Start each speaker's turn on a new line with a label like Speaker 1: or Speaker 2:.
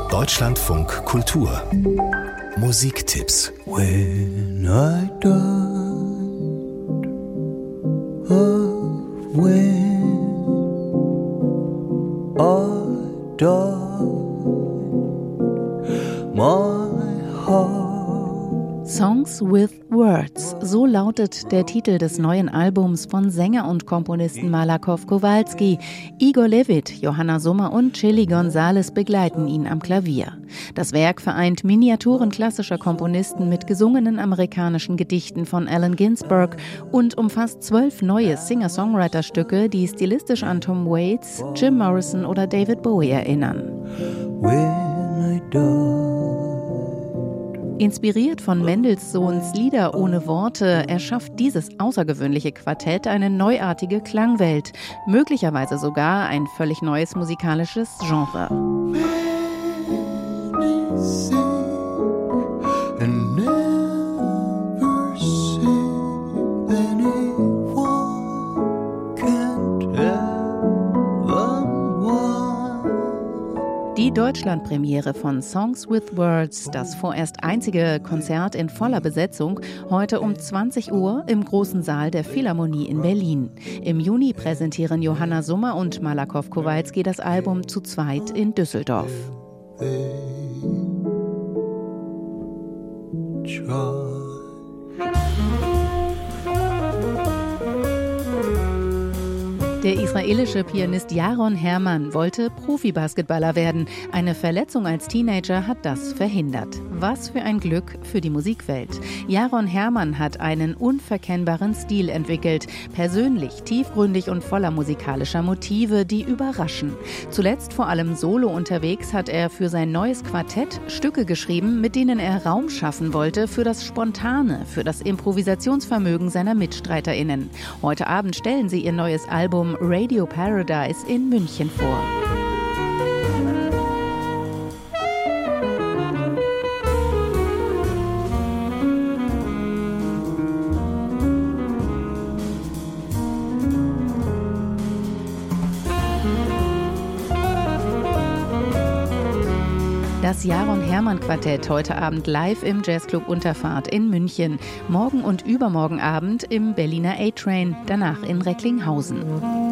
Speaker 1: Deutschlandfunk Kultur Musiktipps.
Speaker 2: When I died of when I died, my heart.
Speaker 3: Songs with Words, so lautet der Titel des neuen Albums von Sänger und Komponisten Malakow Kowalski. Igor Levit, Johanna Summer und Chili Gonzales begleiten ihn am Klavier. Das Werk vereint Miniaturen klassischer Komponisten mit gesungenen amerikanischen Gedichten von Allen Ginsberg und umfasst 12 neue Singer-Songwriter-Stücke, die stilistisch an Tom Waits, Jim Morrison oder David Bowie erinnern.
Speaker 2: When I died.
Speaker 3: Inspiriert von Mendelssohns Lieder ohne Worte erschafft dieses außergewöhnliche Quartett eine neuartige Klangwelt, möglicherweise sogar ein völlig neues musikalisches Genre. Die Deutschlandpremiere von Songs with Words, das vorerst einzige Konzert in voller Besetzung, heute um 20 Uhr im großen Saal der Philharmonie in Berlin. Im Juni präsentieren Johanna Summer und Malakow Kowalski das Album zu zweit in Düsseldorf. Der israelische Pianist Yaron Hermann wollte Profi-Basketballer werden. Eine Verletzung als Teenager hat das verhindert. Was für ein Glück für die Musikwelt. Yaron Hermann hat einen unverkennbaren Stil entwickelt. Persönlich, tiefgründig und voller musikalischer Motive, die überraschen. Zuletzt vor allem solo unterwegs hat er für sein neues Quartett Stücke geschrieben, mit denen er Raum schaffen wollte für das Spontane, für das Improvisationsvermögen seiner MitstreiterInnen. Heute Abend stellen sie ihr neues Album Radio Paradise in München vor. Das Yaron Hermann Quartett heute Abend live im Jazzclub Unterfahrt in München. Morgen und übermorgen Abend im Berliner A-Train, danach in Recklinghausen.